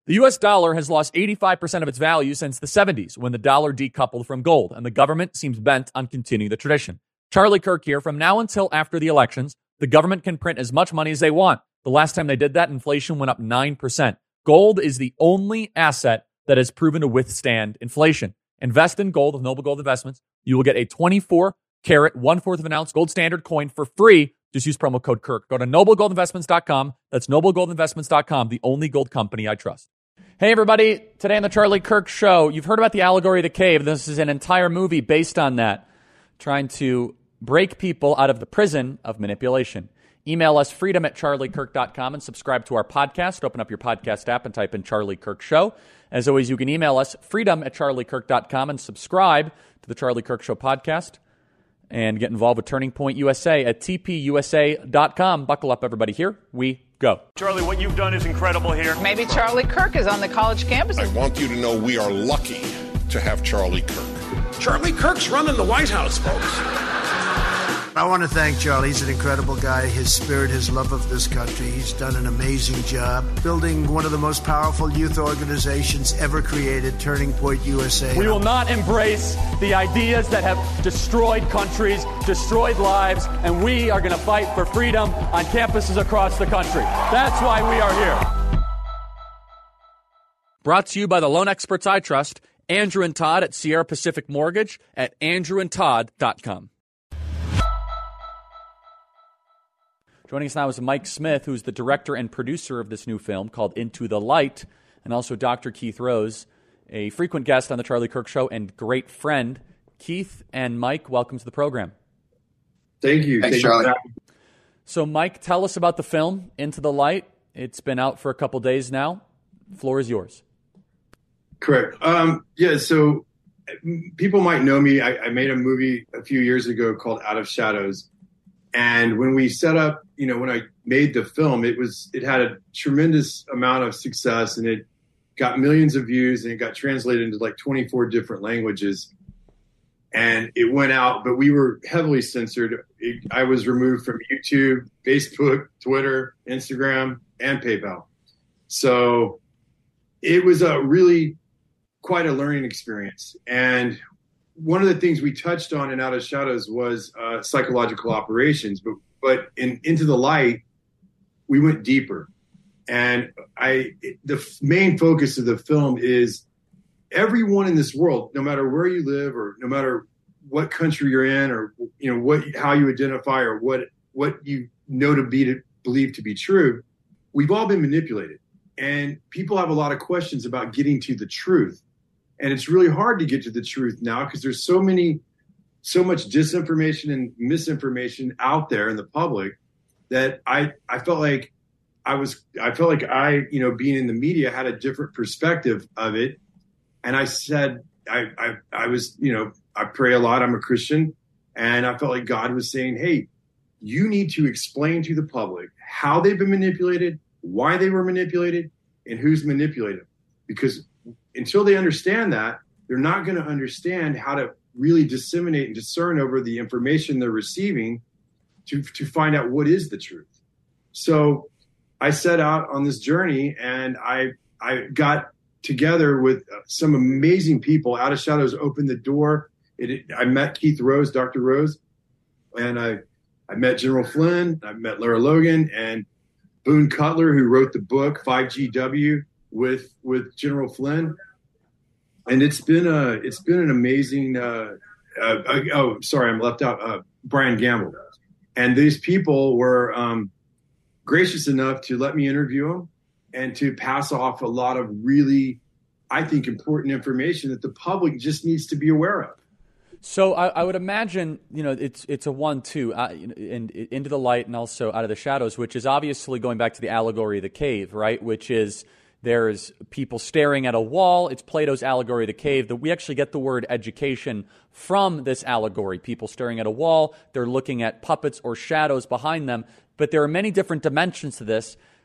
The U.S. dollar has lost 85% of its value since the 70s when the dollar decoupled from gold, and the government seems bent on continuing the tradition. Charlie Kirk here. From now until after the elections, the government can print as much money as they want. The last time they did that, inflation went up 9%. Gold is the only asset that has proven to withstand inflation. Invest in gold with Noble Gold Investments. You will get a 24-carat, 1/4 of an ounce gold standard coin for free. Just use promo code Kirk. Go to noblegoldinvestments.com. That's noblegoldinvestments.com, the only gold company I trust. Hey, everybody. Today on the Charlie Kirk Show, you've heard about the allegory of the cave. This is an entire movie based on that, trying to break people out of the prison of manipulation. Email us freedom@charliekirk.com and subscribe to our podcast. Open up your podcast app and type in Charlie Kirk Show. As always, you can email us freedom@charliekirk.com and subscribe to the Charlie Kirk Show podcast and get involved with Turning Point USA at tpusa.com. Buckle up, everybody. Here we go. Charlie, what you've done is incredible here. Maybe Charlie Kirk is on the college campus. I want you to know we are lucky to have Charlie Kirk. Charlie Kirk's running the White House, folks. I want to thank Charlie. He's an incredible guy. His spirit, his love of this country. He's done an amazing job building one of the most powerful youth organizations ever created, Turning Point USA. We will not embrace the ideas that have destroyed countries, destroyed lives, and we are going to fight for freedom on campuses across the country. That's why we are here. Brought to you by the loan experts I trust, Andrew and Todd at Sierra Pacific Mortgage at andrewandtodd.com. Joining us now is Mike Smith, who's the director and producer of this new film called Into the Light, and also Dr. Keith Rose, a frequent guest on the Charlie Kirk Show and great friend. Keith and Mike, welcome to the program. Thank you. Thanks, Charlie. So, Mike, tell us about the film, Into the Light. It's been out for a couple days now. The floor is yours. Correct. So people might know me. I made a movie a few years ago called Out of Shadows. And when we set up, when I made the film, it had a tremendous amount of success, and it got millions of views, and it got translated into like 24 different languages. And it went out, but we were heavily censored. I was removed from YouTube, Facebook, Twitter, Instagram, and PayPal. So it was quite a learning experience. And one of the things we touched on in Out of Shadows was psychological operations, but in Into the Light, we went deeper. And the main focus of the film is everyone in this world, no matter where you live or no matter what country you're in, or how you identify or what you know to believe to be true, we've all been manipulated. And people have a lot of questions about getting to the truth. And it's really hard to get to the truth now because there's so much disinformation and misinformation out there in the public that I felt like being in the media had a different perspective of it. And I said, I pray a lot. I'm a Christian. And I felt like God was saying, hey, you need to explain to the public how they've been manipulated, why they were manipulated, and who's manipulated them. Because until they understand that, they're not going to understand how to really disseminate and discern over the information they're receiving to find out what is the truth. So I set out on this journey, and I got together with some amazing people. Out of Shadows opened the door. I met Keith Rose, Dr. Rose, and I met General Flynn. I met Lara Logan and Boone Cutler, who wrote the book 5GW with General Flynn. And it's been an amazing. I'm left out. Brian Gamble, and these people were gracious enough to let me interview them and to pass off a lot of really, I think, important information that the public just needs to be aware of. So I would imagine, it's a 1-2 Into the Light and also Out of the Shadows, which is obviously going back to the allegory of the cave, right? Which is there's people staring at a wall. It's Plato's allegory of the cave. We actually get the word education from this allegory. People staring at a wall. They're looking at puppets or shadows behind them. But there are many different dimensions to this.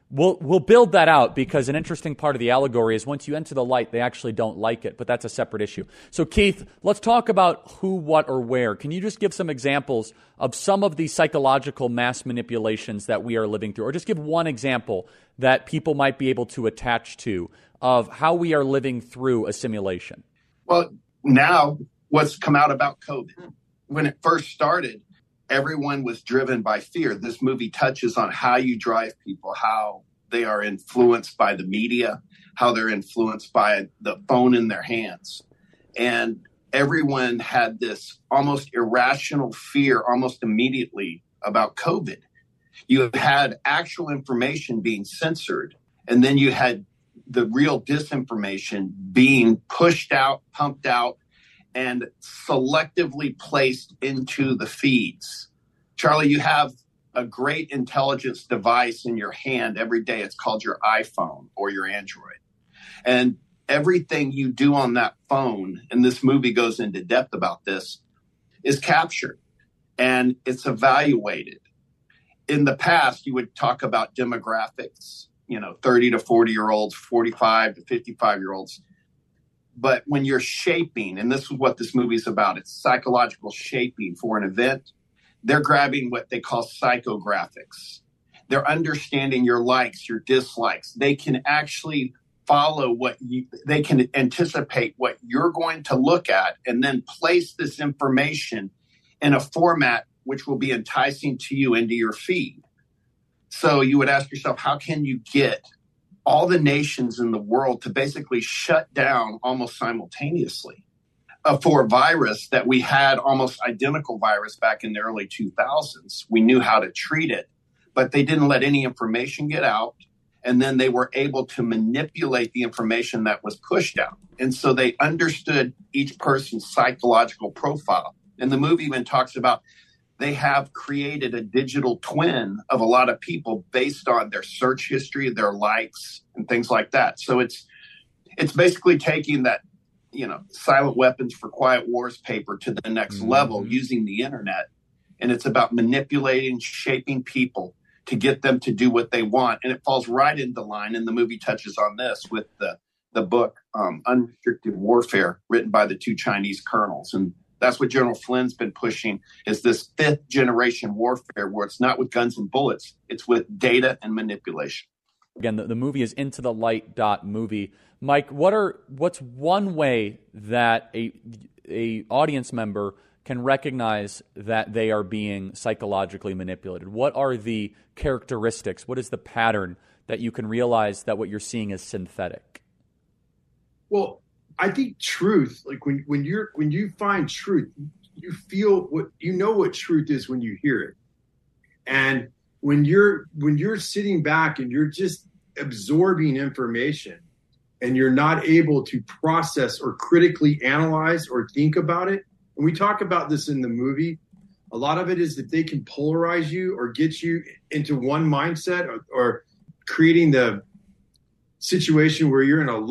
We'll build that out, because an interesting part of the allegory is once you enter the light, they actually don't like it, but that's a separate issue. So Keith, let's talk about who, what, or where. Can you just give some examples of some of the psychological mass manipulations that we are living through, or just give one example that people might be able to attach to of how we are living through a simulation? Well, now what's come out about COVID, when it first started, everyone was driven by fear. This movie touches on how you drive people, how they are influenced by the media, how they're influenced by the phone in their hands. And everyone had this almost irrational fear almost immediately about COVID. You had actual information being censored, and then you had the real disinformation being pushed out, pumped out, and selectively placed into the feeds. Charlie, you have a great intelligence device in your hand every day. It's called your iPhone or your Android. And everything you do on that phone, and this movie goes into depth about this, is captured and it's evaluated. In the past, you would talk about demographics, 30 to 40-year-olds, 45 to 55-year-olds. But when you're shaping, and this is what this movie is about, it's psychological shaping for an event, they're grabbing what they call psychographics. They're understanding your likes, your dislikes. They can actually follow they can anticipate what you're going to look at and then place this information in a format which will be enticing to you into your feed. So you would ask yourself, how can you get all the nations in the world to basically shut down almost simultaneously for a virus that we had almost identical virus back in the early 2000s? We knew how to treat it, but they didn't let any information get out. And then they were able to manipulate the information that was pushed out. And so they understood each person's psychological profile. And the movie even talks about they have created a digital twin of a lot of people based on their search history, their likes, and things like that. So it's basically taking that, silent weapons for quiet wars paper to the next level using the internet. And it's about manipulating, shaping people to get them to do what they want. And it falls right into line. And the movie touches on this with the book, Unrestricted Warfare, written by the two Chinese colonels. And that's what General Flynn's been pushing, is this 5th generation warfare where it's not with guns and bullets, it's with data and manipulation. Again, the movie is Into the Light movie. Mike, what's one way that a audience member can recognize that they are being psychologically manipulated? What are the characteristics? What is the pattern that you can realize that what you're seeing is synthetic? Well, I think truth, like when you find truth, you feel what truth is when you hear it. And when you're sitting back and you're just absorbing information and you're not able to process or critically analyze or think about it. And we talk about this in the movie. A lot of it is that they can polarize you or get you into one mindset or creating the situation where you're in a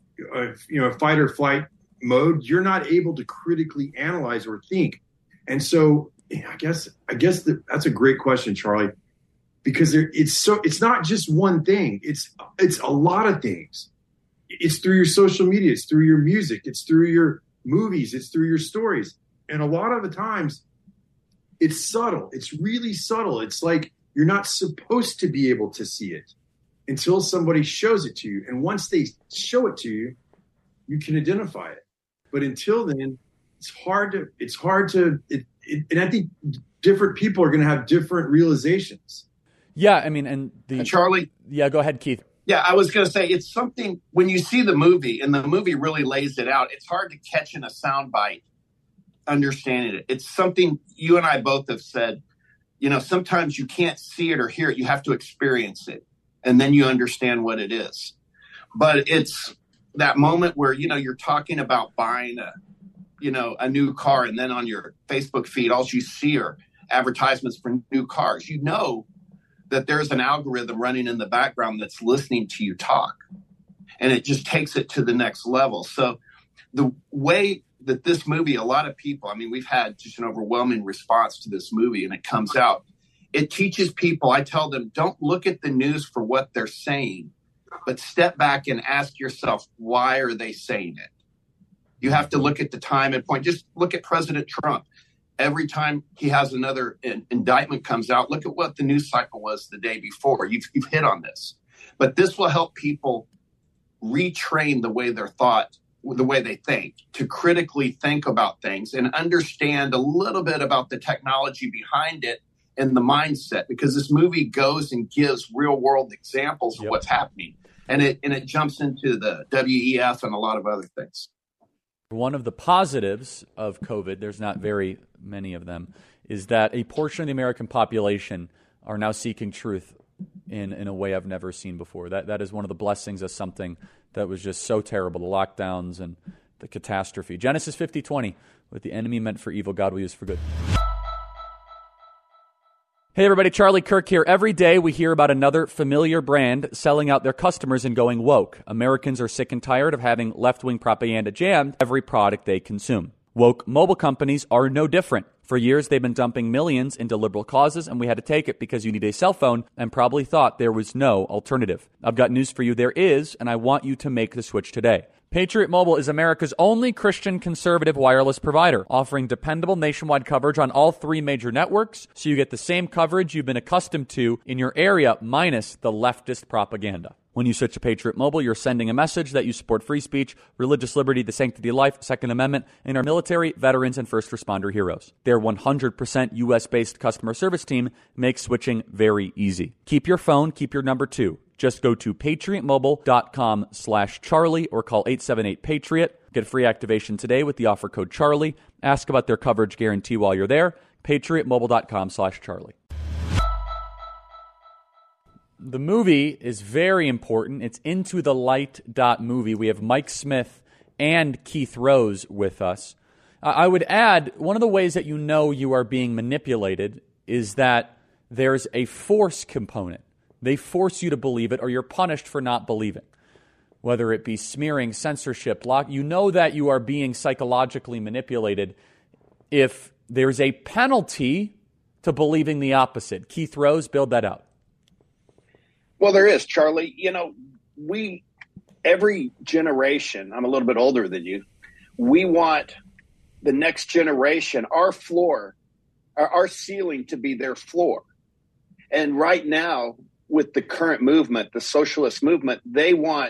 fight or flight mode. You're not able to critically analyze or think. And so I guess that's a great question, Charlie, because it's not just one thing. It's a lot of things. It's through your social media. It's through your music. It's through your movies. It's through your stories. And a lot of the times it's subtle. It's really subtle. It's like you're not supposed to be able to see it until somebody shows it to you. And once they show it to you, you can identify it. But until then, it's hard to, and I think different people are going to have different realizations. Yeah. I mean, and Charlie. Yeah, go ahead, Keith. Yeah, I was going to say, it's something when you see the movie and the movie really lays it out, it's hard to catch in a soundbite, understanding it. It's something you and I both have said, sometimes you can't see it or hear it. You have to experience it. And then you understand what it is. But it's that moment where, you're talking about buying a new car, and then on your Facebook feed, all you see are advertisements for new cars. You know that there's an algorithm running in the background that's listening to you talk. And it just takes it to the next level. So the way that this movie, a lot of people, we've had just an overwhelming response to this movie, and it comes out. it teaches people, I tell them, don't look at the news for what they're saying, but step back and ask yourself, why are they saying it? You have to look at the time and point. Just look at President Trump. Every time he has another indictment comes out, look at what the news cycle was the day before. You've hit on this. But this will help people retrain the way they think, to critically think about things and understand a little bit about the technology behind it and the mindset, because this movie goes and gives real world examples of what's happening. And it jumps into the WEF and a lot of other things. One of the positives of COVID, there's not very many of them, is that a portion of the American population are now seeking truth in a way I've never seen before. That is one of the blessings of something that was just so terrible, the lockdowns and the catastrophe. Genesis 50:20, what the enemy meant for evil, God will use for good. Hey everybody, Charlie Kirk here. Every day we hear about another familiar brand selling out their customers and going woke. Americans are sick and tired of having left-wing propaganda jammed every product they consume. Woke mobile companies are no different. For years, they've been dumping millions into liberal causes, and we had to take it because you need a cell phone and probably thought there was no alternative. I've got news for you. There is, and I want you to make the switch today. Patriot Mobile is America's only Christian conservative wireless provider, offering dependable nationwide coverage on all 3 major networks, so you get the same coverage you've been accustomed to in your area, minus the leftist propaganda. When you switch to Patriot Mobile, you're sending a message that you support free speech, religious liberty, the sanctity of life, Second Amendment, and our military, veterans, and first responder heroes. Their 100% U.S.-based customer service team makes switching very easy. Keep your phone, keep your number too. Just go to patriotmobile.com/Charlie or call 878-PATRIOT. Get free activation today with the offer code Charlie. Ask about their coverage guarantee while you're there. patriotmobile.com/Charlie. The movie is very important. It's Into the Light movie. We have Mike Smith and Keith Rose with us. I would add, one of the ways that you know you are being manipulated is that there's a force component. They force you to believe it, or you're punished for not believing. Whether it be smearing, censorship, you know that you are being psychologically manipulated if there's a penalty to believing the opposite. Keith Rose, build that out. Well, there is, Charlie. You know, every generation, I'm a little bit older than you, we want the next generation, our floor, our ceiling to be their floor. And right now, with the current movement, the socialist movement, they want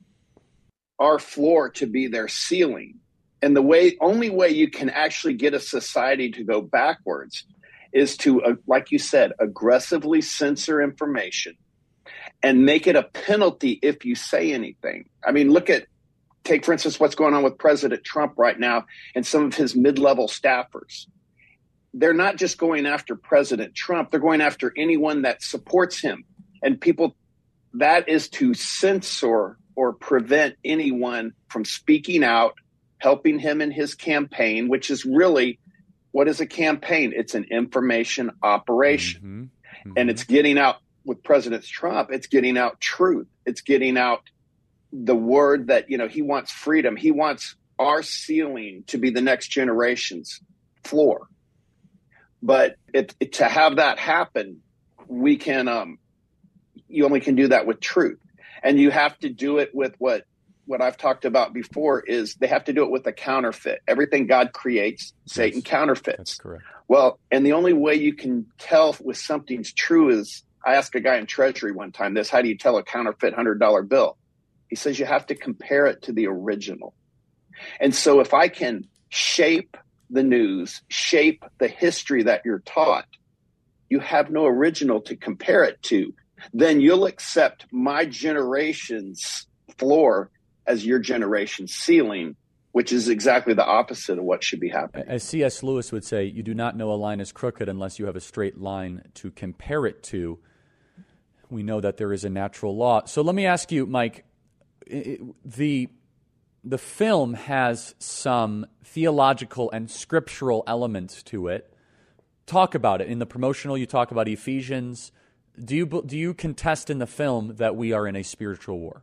our floor to be their ceiling. And the only way you can actually get a society to go backwards is to, like you said, aggressively censor information and make it a penalty if you say anything. I mean, take, for instance, what's going on with President Trump right now and some of his mid-level staffers. They're not just going after President Trump. They're going after anyone that supports him. And people, that is to censor or prevent anyone from speaking out, helping him in his campaign, which is really, what is a campaign? It's an information operation. Mm-hmm. Mm-hmm. And it's getting out, with President Trump, it's getting out truth. It's getting out the word that, he wants freedom. He wants our ceiling to be the next generation's floor. But to have that happen, we can, you only can do that with truth. And you have to do it with what I've talked about before is they have to do it with a counterfeit. Everything God creates, Satan counterfeits. That's correct. Well, and the only way you can tell if something's true is, I asked a guy in Treasury one time this, how do you tell a counterfeit $100 bill? He says you have to compare it to the original. And so if I can shape the news, shape the history that you're taught, you have no original to compare it to, then you'll accept my generation's floor as your generation's ceiling, which is exactly the opposite of what should be happening. As C.S. Lewis would say, you do not know a line is crooked unless you have a straight line to compare it to. We know that there is a natural law. So let me ask you, Mike, the film has some theological and scriptural elements to it. Talk about it. In the promotional, you talk about Ephesians. Do you contest in the film that we are in a spiritual war?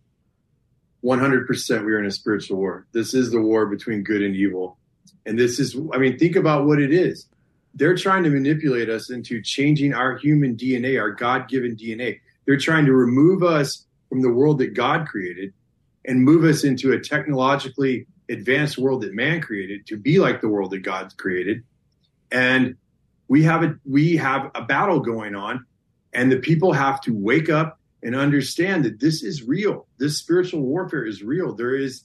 100% we are in a spiritual war. This is the war between good and evil. And this is, think about what it is. they're trying to manipulate us into changing our human DNA, our God-given DNA. They're trying to remove us from the world that God created and move us into a technologically advanced world that man created to be like the world that God created. And we have a battle going on, and the people have to wake up and understand that this is real. This spiritual warfare is real. There is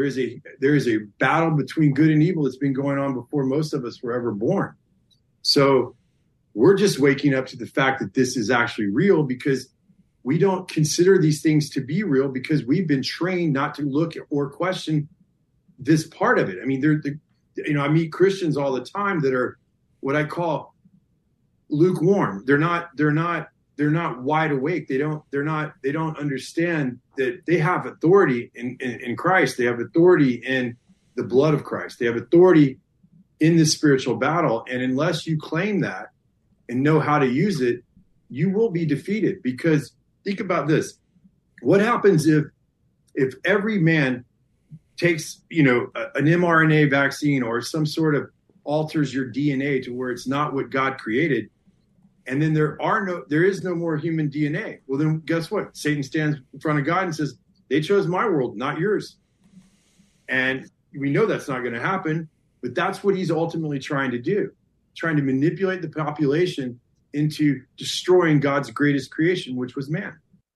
a battle between good and evil that's been going on before most of us were ever born. So we're just waking up to the fact that this is actually real, because we don't consider these things to be real because we've been trained not to look or question this part of it. I mean, I meet Christians all the time that are what I call lukewarm. They're not wide awake. They don't understand that they have authority in Christ. They have authority in the blood of Christ. They have authority in this spiritual battle. And unless you claim that and know how to use it, you will be defeated. Because think about this. What happens if every man takes, an mRNA vaccine or some sort of alters your DNA to where it's not what God created, and then there is no more human DNA? Well, then guess what? Satan stands in front of God and says, they chose my world, not yours. And we know that's not going to happen, but that's what he's ultimately trying to do, trying to manipulate the population into destroying God's greatest creation, which was man.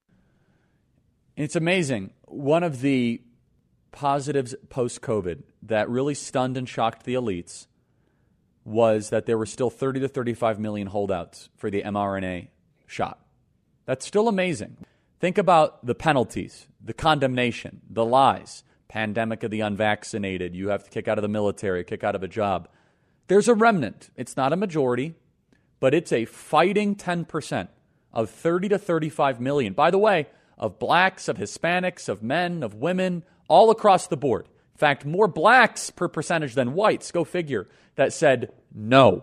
It's amazing. One of the positives post-COVID that really stunned and shocked the elites was that there were still 30 to 35 million holdouts for the mRNA shot. That's still amazing. Think about the penalties, the condemnation, the lies, pandemic of the unvaccinated, you have to kick out of the military, kick out of a job. There's a remnant. It's not a majority, but it's a fighting 10% of 30 to 35 million. By the way, of blacks, of Hispanics, of men, of women, all across the board. In fact, more blacks per percentage than whites, go figure, that said no.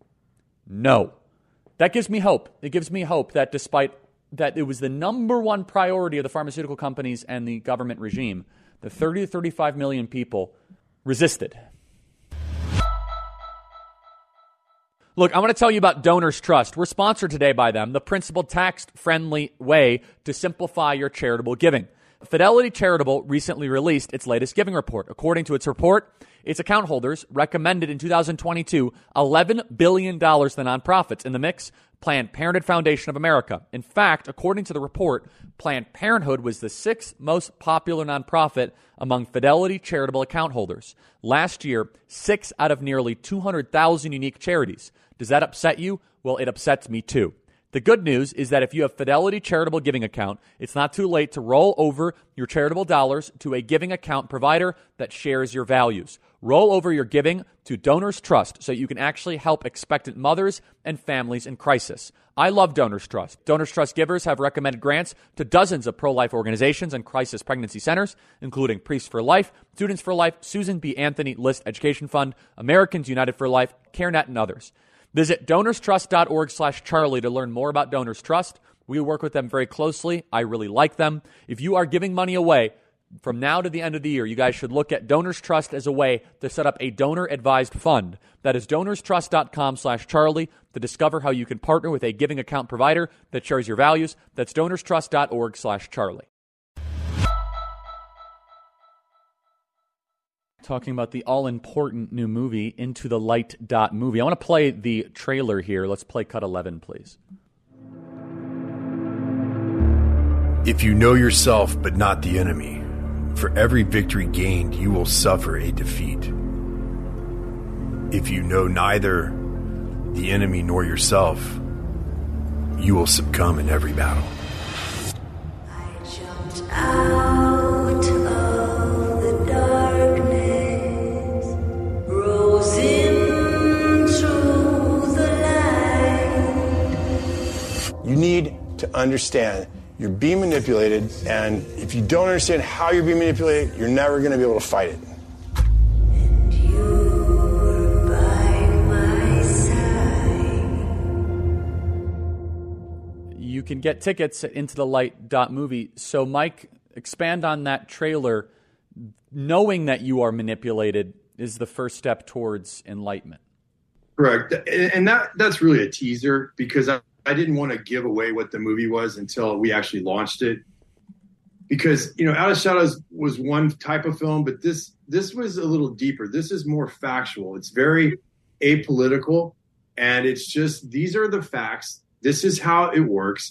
No. That gives me hope. It gives me hope that despite that it was the number one priority of the pharmaceutical companies and the government regime, the 30 to 35 million people resisted. Look, I want to tell you about Donors Trust. We're sponsored today by them, the principled, tax-friendly way to simplify your charitable giving. Fidelity Charitable recently released its latest giving report. According to its report, its account holders recommended in 2022 $11 billion to nonprofits. In the mix, Planned Parenthood Foundation of America. In fact, according to the report, Planned Parenthood was the sixth most popular nonprofit among Fidelity Charitable account holders. Last year, 6 out of nearly 200,000 unique charities. Does that upset you? Well, it upsets me too. The good news is that if you have Fidelity Charitable Giving Account, it's not too late to roll over your charitable dollars to a giving account provider that shares your values. Roll over your giving to Donors Trust so you can actually help expectant mothers and families in crisis. I love Donors Trust. Donors Trust givers have recommended grants to dozens of pro-life organizations and crisis pregnancy centers, including Priests for Life, Students for Life, Susan B. Anthony List Education Fund, Americans United for Life, CareNet, and others. Visit DonorsTrust.org/Charlie to learn more about Donors Trust. We work with them very closely. I really like them. If you are giving money away from now to the end of the year, you guys should look at Donors Trust as a way to set up a donor-advised fund. That is DonorsTrust.com/Charlie to discover how you can partner with a giving account provider that shares your values. That's DonorsTrust.org/Charlie. Talking about the all-important new movie, Into the Light movie. I want to play the trailer here. Let's play cut 11, please. If you know yourself but not the enemy, for every victory gained, you will suffer a defeat. If you know neither the enemy nor yourself, you will succumb in every battle. I jumped out of the darkness, rose into the light. You need to understand you're being manipulated, and if you don't understand how you're being manipulated, you're never going to be able to fight it. And you're by my side. You can get tickets at IntoTheLight.movie. So, Mike, expand on that trailer. Knowing that you are manipulated is the first step towards enlightenment. Correct. And that's really a teaser because I didn't want to give away what the movie was until we actually launched it. Because, Out of Shadows was one type of film, but this was a little deeper. This is more factual. It's very apolitical, and it's just, these are the facts. This is how it works.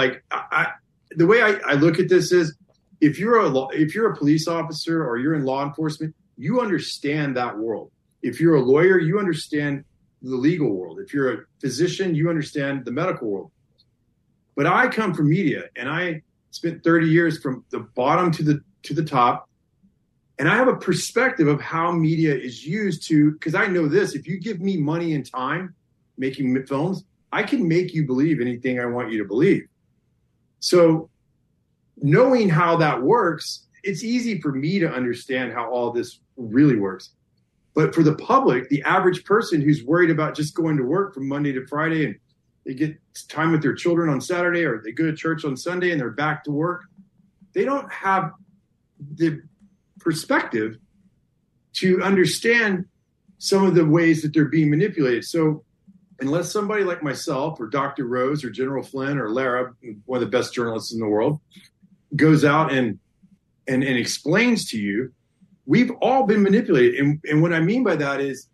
The way I look at this is, if you're a police officer or you're in law enforcement, you understand that world. If you're a lawyer, you understand the legal world. If you're a physician, you understand the medical world. But I come from media, and I spent 30 years from the bottom to the top. And I have a perspective of how media is used because I know this, if you give me money and time making films, I can make you believe anything I want you to believe. So knowing how that works, it's easy for me to understand how all this really works. But for the public, the average person who's worried about just going to work from Monday to Friday, and they get time with their children on Saturday, or they go to church on Sunday and they're back to work, they don't have the perspective to understand some of the ways that they're being manipulated. So unless somebody like myself or Dr. Rose or General Flynn or Lara, one of the best journalists in the world, goes out and explains to you, we've all been manipulated. And what I mean by that is,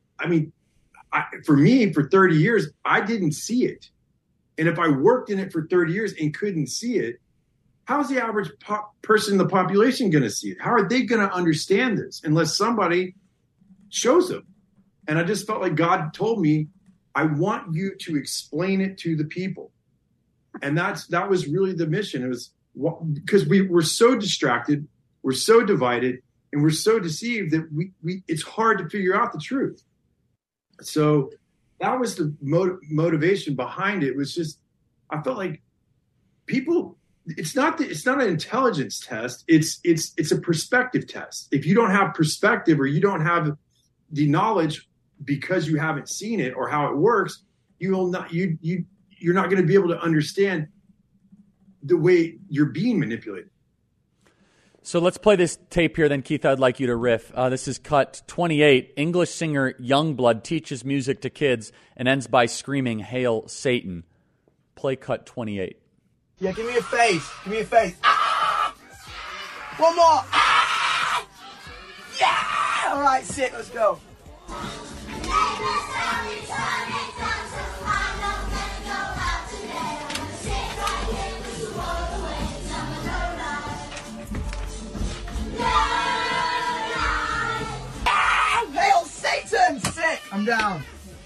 for me, for 30 years, I didn't see it. And if I worked in it for 30 years and couldn't see it, how's the average person in the population going to see it? How are they going to understand this unless somebody shows them? And I just felt like God told me, I want you to explain it to the people. And that was really the mission. It was because we were so distracted, we're so divided, and we're so deceived that it's hard to figure out the truth. So that was the motivation behind it. It was just, I felt like people, it's not an intelligence test. It's a perspective test. If you don't have perspective, or you don't have the knowledge because you haven't seen it or how it works, you're not going to be able to understand the way you're being manipulated. So let's play this tape here, then, Keith, I'd like you to riff. This is cut 28. English singer Youngblood teaches music to kids and ends by screaming, "Hail Satan." Play cut 28. Yeah, give me a face. Give me a face. Ah! One more. Ah! Yeah! All right, sick. Let's go. Hail Satan! Sick! I'm down.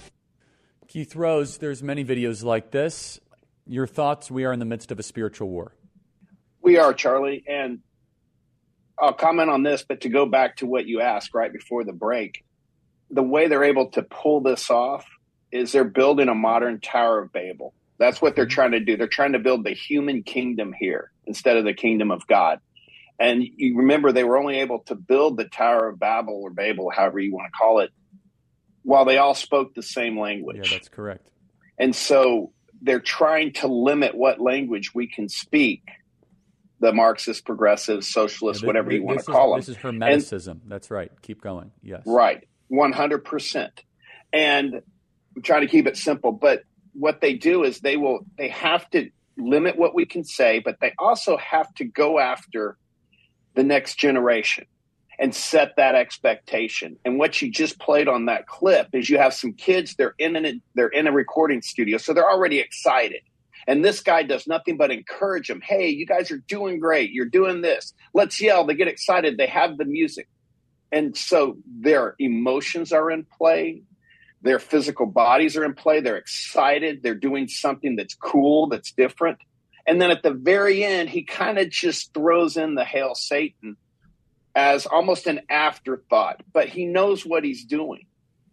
Keith Rose, there's many videos like this. Your thoughts? We are in the midst of a spiritual war. We are, Charlie, and I'll comment on this, but to go back to what you asked right before the break, the way they're able to pull this off is they're building a modern Tower of Babel. That's what they're trying to do. They're trying to build the human kingdom here instead of the kingdom of God. And you remember, they were only able to build the Tower of Babel, or Babel, however you want to call it, while they all spoke the same language. Yeah, that's correct. And so they're trying to limit what language we can speak. The Marxist, progressive, socialist, whatever you want to call them. This is Hermeticism. That's right. Keep going. Yes. Right. 100%. And I'm trying to keep it simple, but what they do is they have to limit what we can say, but they also have to go after the next generation and set that expectation. And what you just played on that clip is you have some kids, they're in a recording studio, so they're already excited. And this guy does nothing but encourage them. Hey, you guys are doing great. You're doing this. Let's yell. They get excited. They have the music. And so their emotions are in play. Their physical bodies are in play. They're excited. They're doing something that's cool, that's different. And then at the very end, he kind of just throws in the Hail Satan as almost an afterthought, but he knows what he's doing.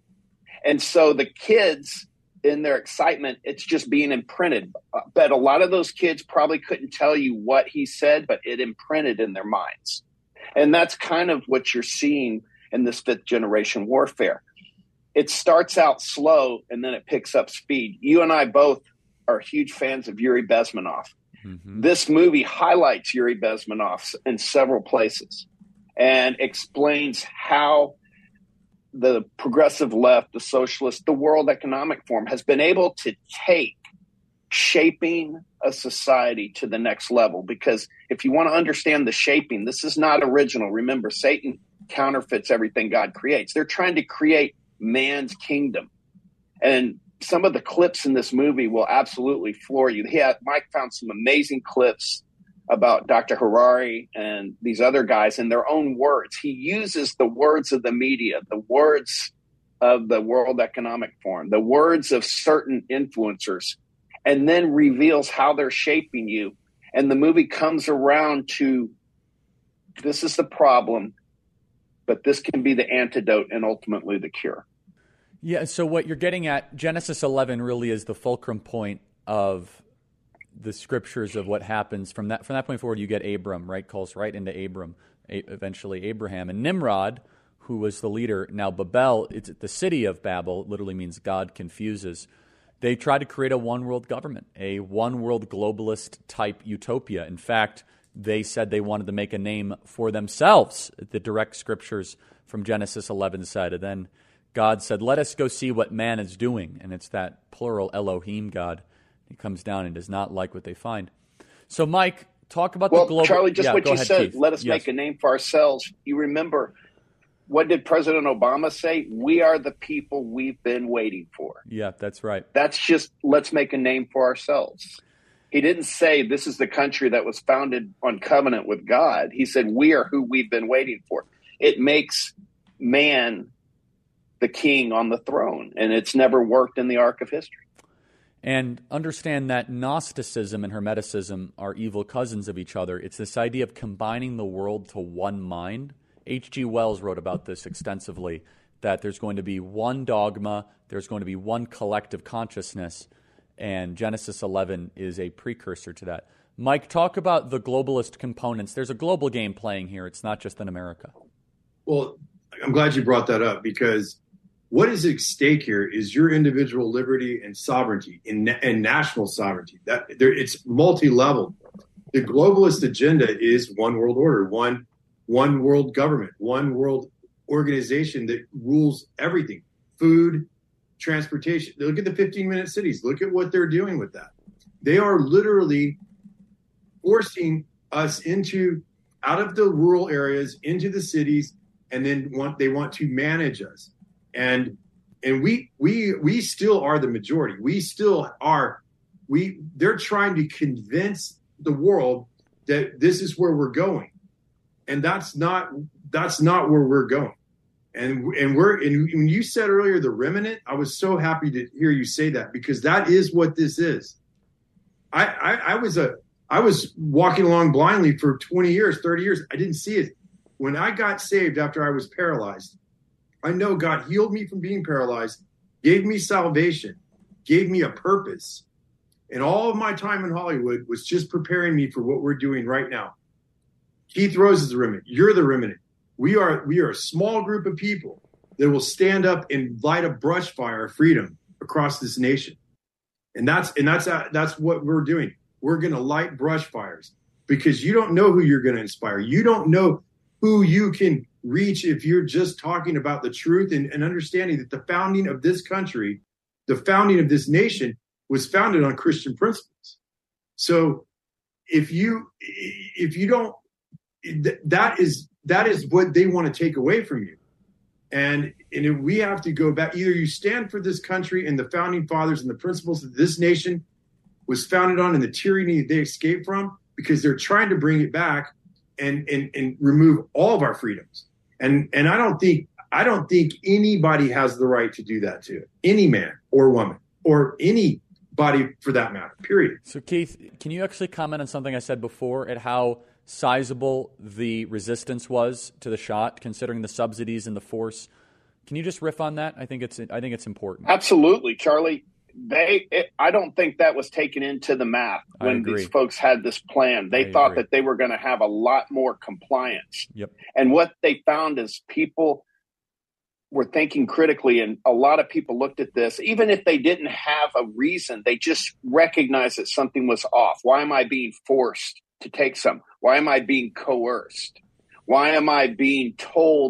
And so the kids, in their excitement, it's just being imprinted. But a lot of those kids probably couldn't tell you what he said, but it imprinted in their minds. And that's kind of what you're seeing in this fifth generation warfare. It starts out slow and then it picks up speed. You and I both are huge fans of Yuri Bezmenov. Mm-hmm. This movie highlights Yuri Bezmenov in several places and explains how the progressive left, the socialist, the World Economic Forum has been able to take shaping a society to the next level. Because if you want to understand the shaping, this is not original. Remember, Satan counterfeits everything God creates. They're trying to create man's kingdom. And some of the clips in this movie will absolutely floor you. Mike found some amazing clips about Dr. Harari and these other guys in their own words. He uses the words of the media, the words of the World Economic Forum, the words of certain influencers, and then reveals how they're shaping you. And the movie comes around to, this is the problem, but this can be the antidote and ultimately the cure. Yeah, so what you're getting at, Genesis 11 really is the fulcrum point of the scriptures of what happens. From that point forward, you get Abram, right? Calls right into Abram, eventually Abraham. And Nimrod, who was the leader, now Babel, it's the city of Babel, literally means God confuses. They tried to create a one-world government, a one-world globalist type utopia. In fact, they said they wanted to make a name for themselves. The direct scriptures from Genesis 11 said, and then God said, let us go see what man is doing. And it's that plural Elohim God. He comes down and does not like what they find. So, Mike, talk about the global... Charlie, just what you ahead, said, Keith. let us make a name for ourselves. You remember, what did President Obama say? We are the people we've been waiting for. Yeah, that's right. That's just, let's make a name for ourselves. He didn't say this is the country that was founded on covenant with God. He said we are who we've been waiting for. It makes man the king on the throne, and it's never worked in the arc of history. And understand that Gnosticism and Hermeticism are evil cousins of each other. It's this idea of combining the world to one mind. H.G. Wells wrote about this extensively, that there's going to be one dogma, there's going to be one collective consciousness, and Genesis 11 is a precursor to that. Mike, talk about the globalist components. There's a global game playing here. It's not just in America. Well, I'm glad you brought that up, because what is at stake here is your individual liberty and sovereignty and national sovereignty. It's multi-level. The globalist agenda is one world order, one world government, one world organization that rules everything: food, transportation. Look at the 15-minute cities. Look at what they're doing with that. They are literally forcing us out of the rural areas into the cities, and then they want to manage us. And we still are the majority. We still are. They're trying to convince the world that this is where we're going, and that's not where we're going. And when you said earlier the remnant, I was so happy to hear you say that, because that is what this is. I was walking along blindly for 20 years, 30 years. I didn't see it. When I got saved after I was paralyzed, I know God healed me from being paralyzed, gave me salvation, gave me a purpose. And all of my time in Hollywood was just preparing me for what we're doing right now. Keith Rose is the remnant. You're the remnant. We are a small group of people that will stand up and light a brush fire of freedom across this nation. And that's what we're doing. We're going to light brush fires, because you don't know who you're going to inspire. You don't know who you can reach if you're just talking about the truth and understanding that the founding of this country, the founding of this nation, was founded on Christian principles. So if you don't, that is what they want to take away from you. And we have to go back. Either you stand for this country and the founding fathers and the principles that this nation was founded on and the tyranny they escaped from, because they're trying to bring it back and remove all of our freedoms. And I don't think anybody has the right to do that to any man or woman or anybody for that matter, period. So Keith, can you actually comment on something I said before at how sizable the resistance was to the shot, considering the subsidies and the force? Can you just riff on that? I think it's important. Absolutely, Charlie. I don't think that was taken into the math when these folks had this plan. They thought that they were going to have a lot more compliance. Yep. And what they found is people were thinking critically, and a lot of people looked at this, even if they didn't have a reason, they just recognized that something was off. Why am I being forced to take some? Why am I being coerced? Why am I being told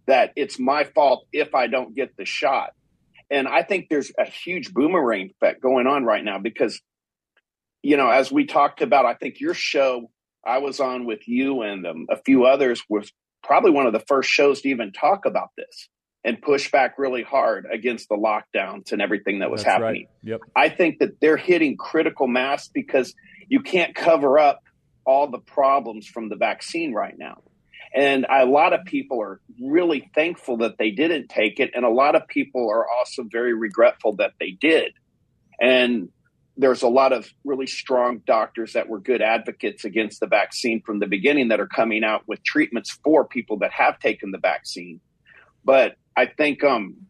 that it's my fault if I don't get the shot. And I think there's a huge boomerang effect going on right now because, as we talked about, I think your show I was on with you and a few others was probably one of the first shows to even talk about this and push back really hard against the lockdowns and everything that was happening. Right. Yep. I think that they're hitting critical mass because you can't cover up all the problems from the vaccine right now. And a lot of people are really thankful that they didn't take it. And a lot of people are also very regretful that they did. And there's a lot of really strong doctors that were good advocates against the vaccine from the beginning that are coming out with treatments for people that have taken the vaccine. But I think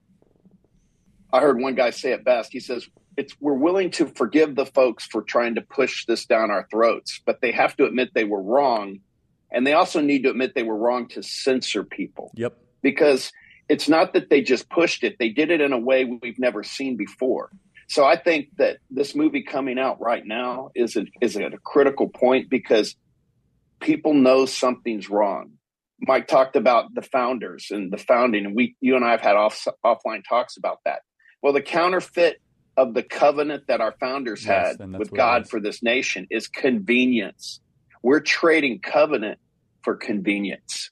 I heard one guy say it best. He says, we're willing to forgive the folks for trying to push this down our throats, but they have to admit they were wrong. And they also need to admit they were wrong to censor people. Yep. Because it's not that they just pushed it. They did it in a way we've never seen before. So I think that this movie coming out right now is at a critical point because people know something's wrong. Mike talked about the founders and the founding, and you and I have had offline talks about that. Well, the counterfeit of the covenant that our founders had with God for this nation is convenience. We're trading covenant for convenience.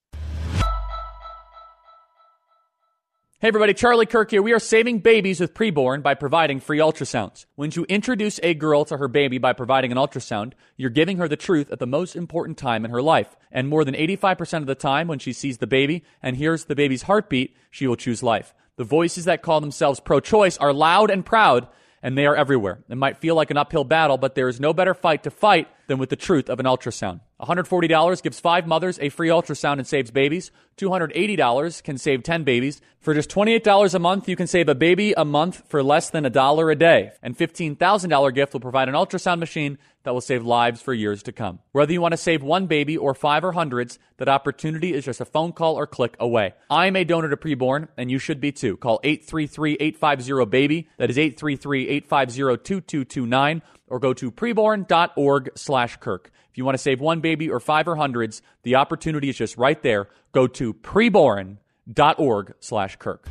Hey everybody, Charlie Kirk here. We are saving babies with preborn by providing free ultrasounds. When you introduce a girl to her baby by providing an ultrasound, you're giving her the truth at the most important time in her life. And more than 85% of the time when she sees the baby and hears the baby's heartbeat, she will choose life. The voices that call themselves pro-choice are loud and proud, and they are everywhere. It might feel like an uphill battle, but there is no better fight to fight than with the truth of an ultrasound. $140 gives 5 mothers a free ultrasound and saves babies. $280 can save 10 babies. For just $28 a month, you can save a baby a month for less than $1 a day. And $15,000 gift will provide an ultrasound machine that will save lives for years to come. Whether you want to save one baby or 5 or hundreds, that opportunity is just a phone call or click away. I'm a donor to Preborn, and you should be too. Call 833-850-BABY. That is 833-850-2229. Or go to preborn.org/Kirk. If you want to save one baby or 5 or hundreds, the opportunity is just right there. Go to preborn.org/Kirk.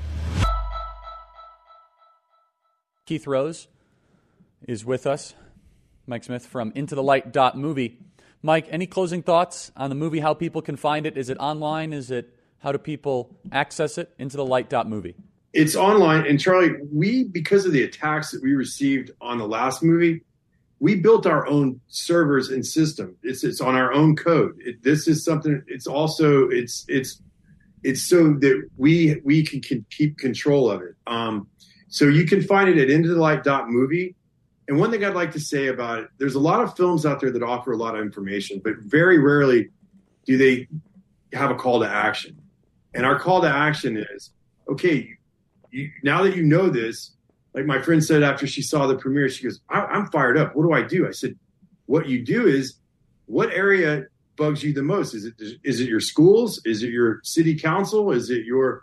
Keith Rose is with us. Mike Smith from IntoTheLight.movie. Mike, any closing thoughts on the movie, how people can find it? Is it online? How do people access it? IntoTheLight.movie. It's online. And Charlie, because of the attacks that we received on the last movie, we built our own servers and system. It's on our own code. This is something. It's also it's so that we can keep control of it. So you can find it at IntoTheLight.movie. And one thing I'd like to say about it, there's a lot of films out there that offer a lot of information, but very rarely do they have a call to action. And our call to action is, okay, now that you know this, like my friend said after she saw the premiere, she goes, I'm fired up. What do I do? I said, what you do is, what area bugs you the most? Is it your schools? Is it your city council? Is it your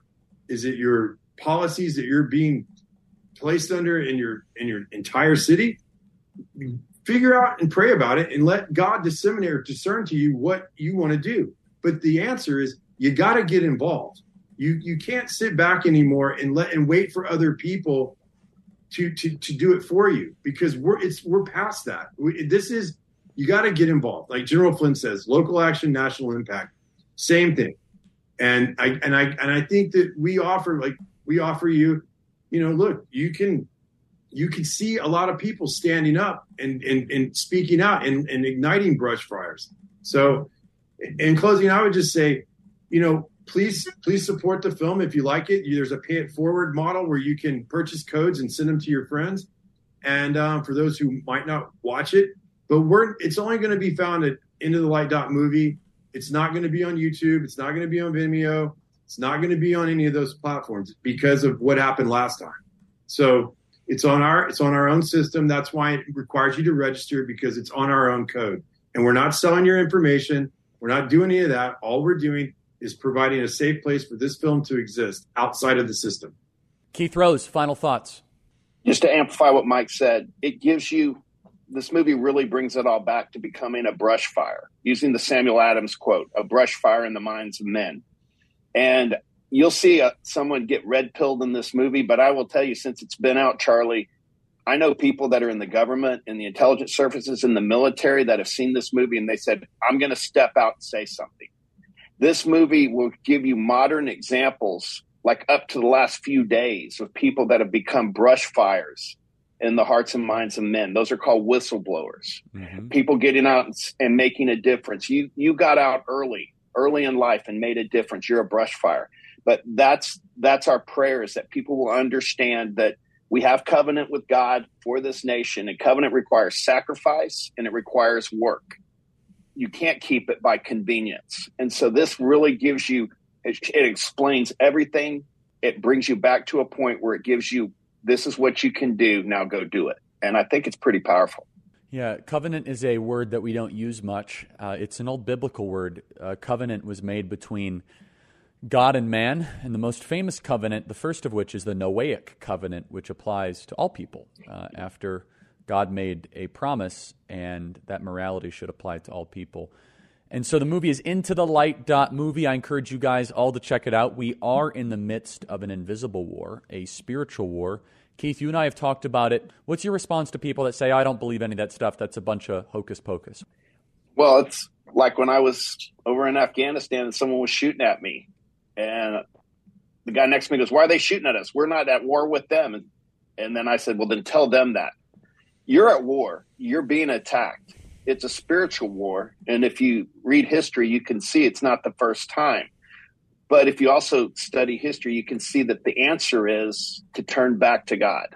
policies that you're being placed under in your entire city? Figure out and pray about it and let God discern to you what you want to do. But the answer is, you got to get involved. You can't sit back anymore and wait for other people to do it for you, because we're past that. You got to get involved. Like General Flynn says, local action, national impact, same thing. And I think that we offer you, look, you can see a lot of people standing up and speaking out and igniting brush fires. So in closing, I would just say, please support the film if you like it. There's a pay it forward model where you can purchase codes and send them to your friends. And for those who might not watch it, but it's only going to be found at IntoTheLight.movie. It's not going to be on YouTube. It's not going to be on Vimeo. It's not going to be on any of those platforms because of what happened last time. So it's on our own system. That's why it requires you to register, because it's on our own code. And we're not selling your information. We're not doing any of that. All we're doing is providing a safe place for this film to exist outside of the system. Keith Rose, final thoughts. Just to amplify what Mike said, this movie really brings it all back to becoming a brush fire, using the Samuel Adams quote, a brush fire in the minds of men. And you'll see someone get red-pilled in this movie, but I will tell you, since it's been out, Charlie, I know people that are in the government, in the intelligence services, in the military that have seen this movie, and they said, I'm going to step out and say something. This movie will give you modern examples, like up to the last few days, of people that have become brush fires in the hearts and minds of men. Those are called whistleblowers. Mm-hmm. People getting out and making a difference. You got out early in life and made a difference. You're a brush fire. But that's our prayer, is that people will understand that we have covenant with God for this nation, and covenant requires sacrifice and it requires work. You can't keep it by convenience. And so this really gives you, it explains everything. It brings you back to a point where it gives you, this is what you can do, now go do it. And I think it's pretty powerful. Yeah, covenant is a word that we don't use much. It's an old biblical word. Covenant was made between God and man, and the most famous covenant, the first of which is the Noahic covenant, which applies to all people after God made a promise, and that morality should apply to all people. And so the movie is Into the Light movie. I encourage you guys all to check it out. We are in the midst of an invisible war, a spiritual war. Keith, you and I have talked about it. What's your response to people that say, I don't believe any of that stuff, that's a bunch of hocus pocus? Well, it's like when I was over in Afghanistan and someone was shooting at me. And the guy next to me goes, why are they shooting at us? We're not at war with them. And then I said, well, then tell them that. You're at war. You're being attacked. It's a spiritual war. And if you read history, you can see it's not the first time. But if you also study history, you can see that the answer is to turn back to God,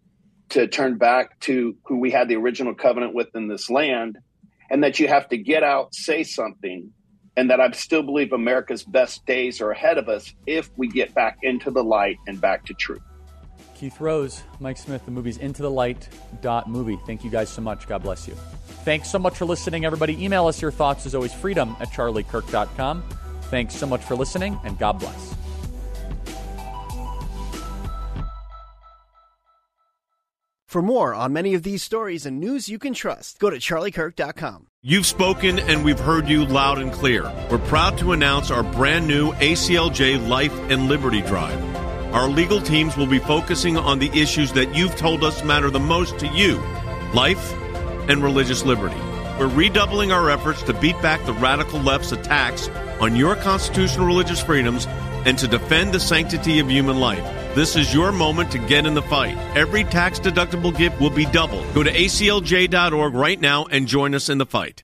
to turn back to who we had the original covenant with in this land, and that you have to get out, say something, and that I still believe America's best days are ahead of us if we get back into the light and back to truth. Keith Rose, Mike Smith, the movie's Into the Light movie. Thank you guys so much. God bless you. Thanks so much for listening, everybody. Email us your thoughts, as always, freedom@charliekirk.com. Thanks so much for listening, and God bless. For more on many of these stories and news you can trust, go to charliekirk.com. You've spoken and we've heard you loud and clear. We're proud to announce our brand new ACLJ Life and Liberty Drive. Our legal teams will be focusing on the issues that you've told us matter the most to you, life and religious liberty. We're redoubling our efforts to beat back the radical left's attacks on your constitutional religious freedoms and to defend the sanctity of human life. This is your moment to get in the fight. Every tax-deductible gift will be doubled. Go to aclj.org right now and join us in the fight.